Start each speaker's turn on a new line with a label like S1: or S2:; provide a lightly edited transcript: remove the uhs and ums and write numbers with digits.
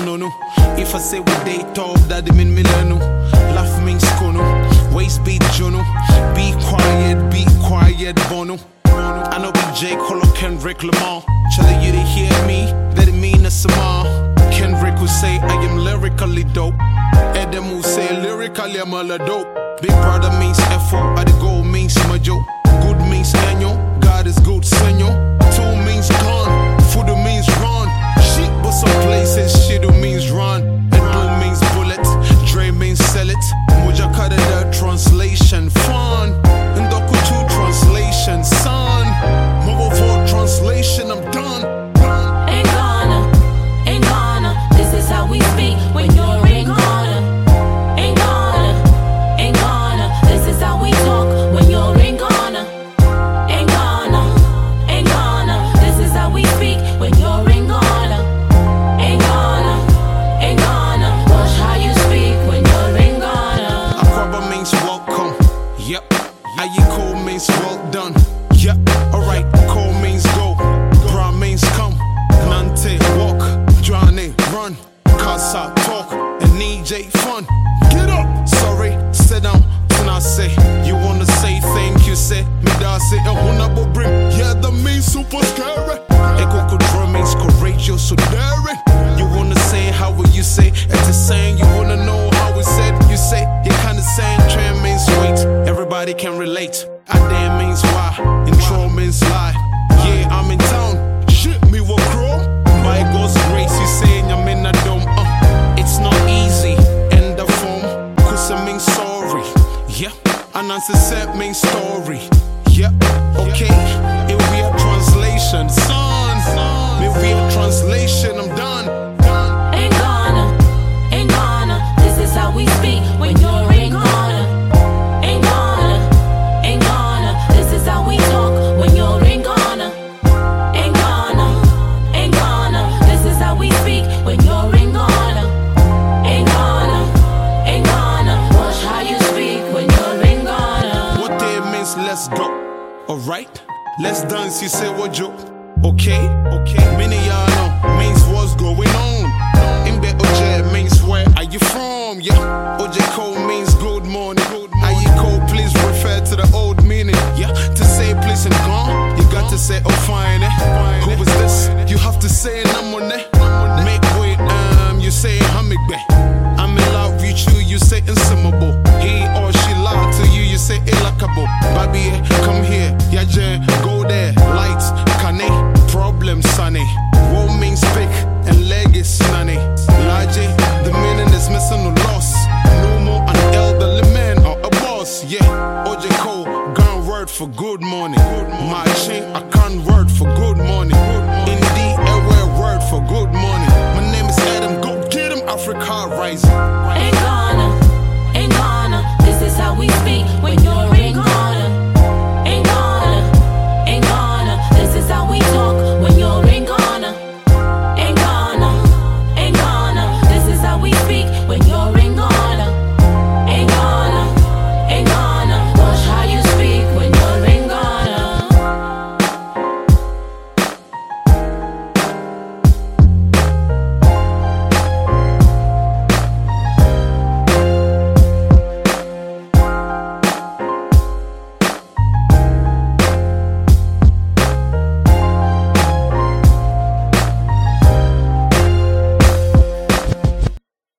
S1: no. If I say what they talk, that they mean milano. Laugh means kono. Waist beat jono. Be quiet, bono. I know be J. Cole or Kendrick Lamar. Charlie, you didn't hear me, that it mean a samar. Kendrick will say I am lyrically dope. Adam will say lyrically I'm all dope. Big brother means F.O. The gold means majo. Good means annual. God is good, senor. Two means gone. Food means run. Shit, but some places shit means run. And blue means bullet. Dre means sell it. Moja Kadada translation fun. And Doku 2 translation son. Mobile 4 translation I'm done.
S2: Ain't gonna. This is how we speak when you're in Ghana. Ain't gonna. This is how we talk when you're in Ghana. Ain't gonna. This is how we speak when you're in Ghana. Ain't gonna. Watch how you speak when you're in Ghana.
S1: Akwaba means welcome. Yep. Ayiko means well done. Yep. Alright. Cole means go. Bra means come. Nante walk. Johnny run. Kasa talk. And DJ fun. Get up. Sorry. Sit down. I say you wanna say thank you. Say me da say a hunabo brim. Yeah, that means super scary. Eko drum means courageous, so daring. You wanna say how will you say? It's the saying you wanna know how we said. You say you kinda saying trend means wait. Everybody can relate. Adem means why. Intro means lie. Yeah, I'm in town. Shit me will grow. By God's grace, you say I'm in a dome. It's not easy. End the form. Kusa means sorry. Yeah, and answer set means story. Yeah, okay. It will be a translation, son. It will be a translation. I'm done.
S2: Ain't gonna. This is how we speak when you're in Ghana. Ain't gonna. This is how we talk when you're in Ghana. Ain't gonna. This is how we speak when you're in Ghana. Ain't gonna. Watch how you speak when you're in Ghana.
S1: What day means let's go. Alright, let's dance. You say what joke? Okay. Many y'all know means what's going on.